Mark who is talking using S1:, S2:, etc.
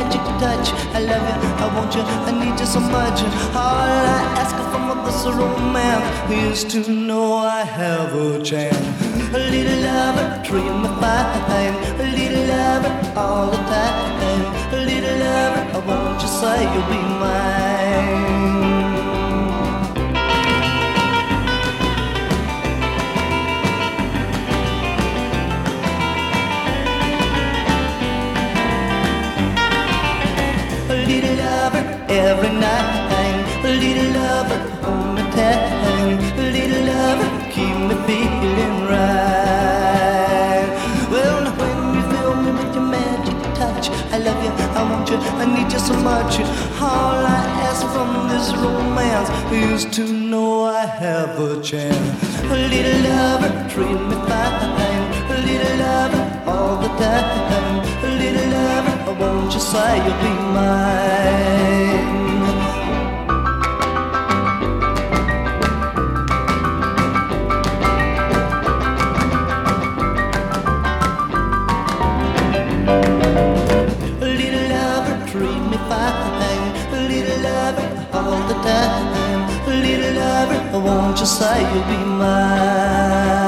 S1: magic touch. I love you, I want you, I need you so much. All I ask from this romance is to know I have a chance. A little lover, treat me fine. A little lover, all the time. A little lover, I want you, say you'll be mine. Every night, a little lover, hold me tight. A little lover, keep me feeling right. Well, when you fill me with your magic touch, I love you, I want you, I need you so much. All I ask from this romance is to know I have a chance. A little lover, treat me fine. A little lover, all the time. A little lover, I want you, say you'll be mine. All the time, little lover, I want you, say you'll be mine.